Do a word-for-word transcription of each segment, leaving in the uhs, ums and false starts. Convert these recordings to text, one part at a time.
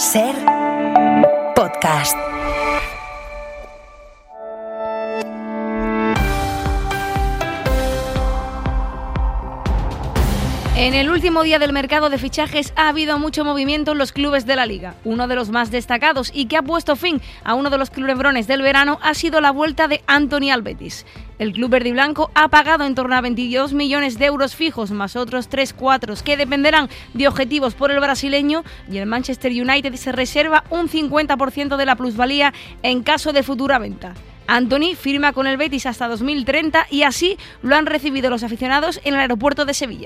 Ser podcast. En el último día del mercado de fichajes ha habido mucho movimiento en los clubes de la Liga. Uno de los más destacados y que ha puesto fin a uno de los culebrones del verano ha sido la vuelta de Antony al Betis. El club verde y blanco ha pagado en torno a veintidós millones de euros fijos, más otros tres cuatros que dependerán de objetivos por el brasileño, y el Manchester United se reserva un cincuenta por ciento de la plusvalía en caso de futura venta. Antony firma con el Betis hasta dos mil treinta y así lo han recibido los aficionados en el aeropuerto de Sevilla.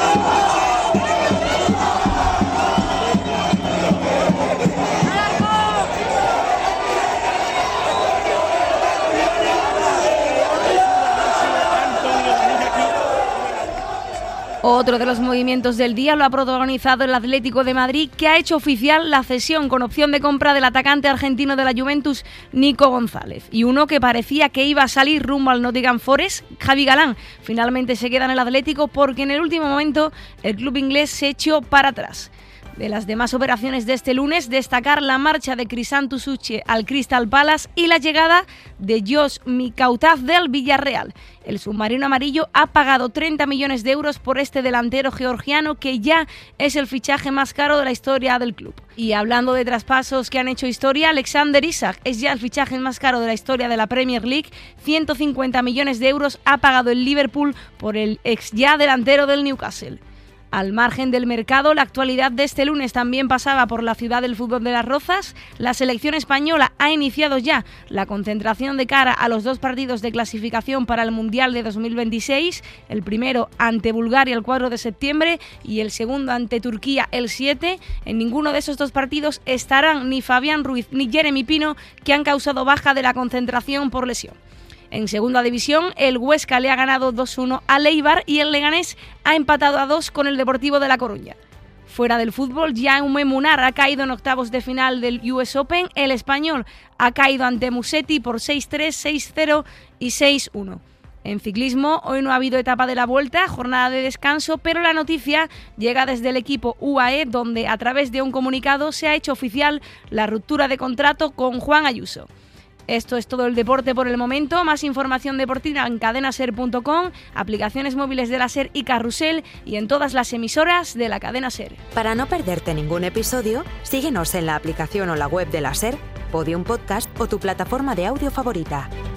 Otro de los movimientos del día lo ha protagonizado el Atlético de Madrid, que ha hecho oficial la cesión con opción de compra del atacante argentino de la Juventus, Nico González. Y uno que parecía que iba a salir rumbo al Nottingham Forest, Javi Galán, finalmente se queda en el Atlético porque en el último momento el club inglés se echó para atrás. De las demás operaciones de este lunes, destacar la marcha de Crisanto Suche al Crystal Palace y la llegada de Josh Micautaz del Villarreal. El submarino amarillo ha pagado treinta millones de euros por este delantero georgiano, que ya es el fichaje más caro de la historia del club. Y hablando de traspasos que han hecho historia, Alexander Isak es ya el fichaje más caro de la historia de la Premier League. ciento cincuenta millones de euros ha pagado el Liverpool por el ex ya delantero del Newcastle. Al margen del mercado, la actualidad de este lunes también pasaba por la ciudad del fútbol de Las Rozas. La selección española ha iniciado ya la concentración de cara a los dos partidos de clasificación para el Mundial de dos mil veintiséis, el primero ante Bulgaria el cuatro de septiembre y el segundo ante Turquía el siete. En ninguno de esos dos partidos estarán ni Fabián Ruiz ni Jeremy Pino, que han causado baja de la concentración por lesión. En segunda división, el Huesca le ha ganado dos uno al Eibar y el Leganés ha empatado a dos con el Deportivo de La Coruña. Fuera del fútbol, Jaume Munar ha caído en octavos de final del U S Open. El español ha caído ante Musetti por seis tres, seis cero y seis uno. En ciclismo, hoy no ha habido etapa de la Vuelta, jornada de descanso, pero la noticia llega desde el equipo U A E, donde a través de un comunicado se ha hecho oficial la ruptura de contrato con Juan Ayuso. Esto es todo el deporte por el momento. Más información deportiva en cadena ser punto com, aplicaciones móviles de la SER y Carrusel y en todas las emisoras de la cadena SER. Para no perderte ningún episodio, síguenos en la aplicación o la web de la SER, Podium Podcast o tu plataforma de audio favorita.